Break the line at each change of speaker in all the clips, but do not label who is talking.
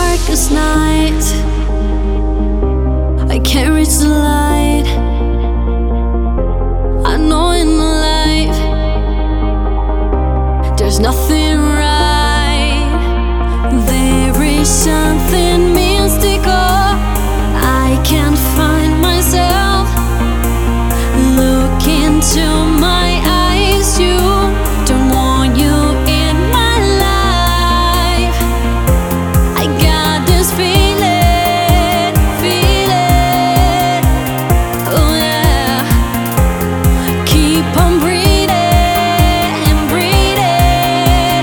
darkest night, I can't reach the light. I know in life there's nothing right. There is something mystical. I can't find myself. Look into my eyes. You don't want you in my life. I got this feeling, feeling. Oh yeah. Keep on breathing, breathing.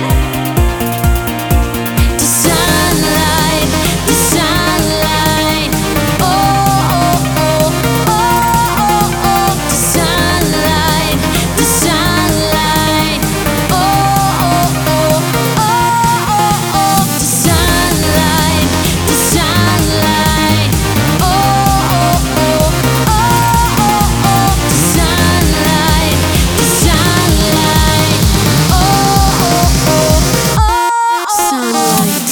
The sunlight, the sunlight. Oh, oh, oh, oh, oh, oh. The sunlight, the sunlight. Oh, oh, oh, oh, oh. The sunlight, the sunlight. Oh, oh, oh, oh, oh. The sunlight, the sunlight. Oh, oh, oh, oh. Sunlight.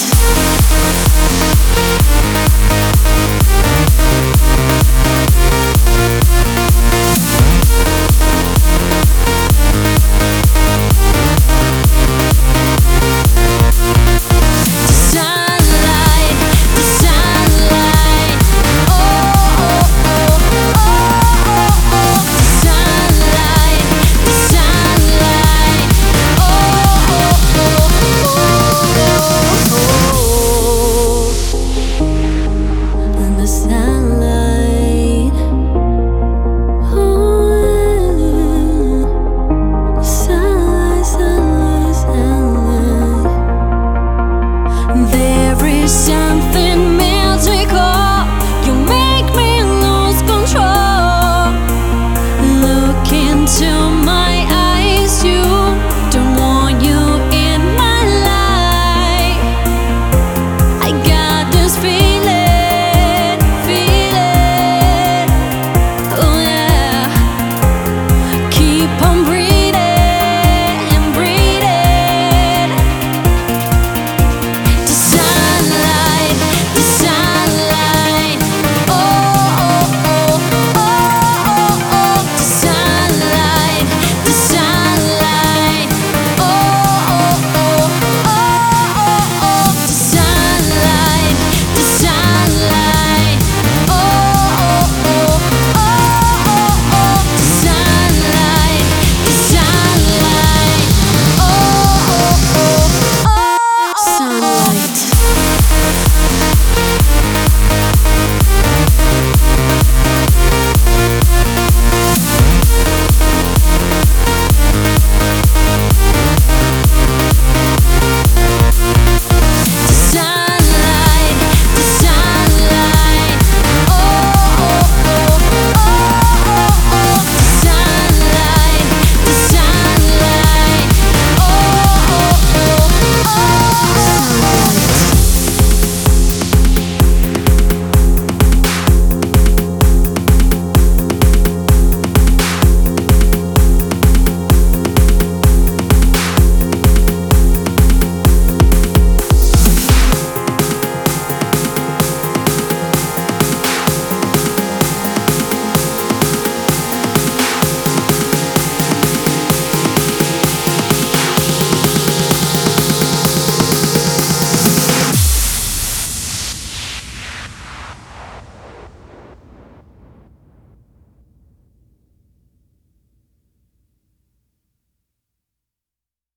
Sunlight, the sunlight. Oh, oh, oh, oh, oh. The sunlight, the sunlight. Oh, oh, oh, oh. And the sunlight. Oh, sunlight, sunlight, sunlight. There is something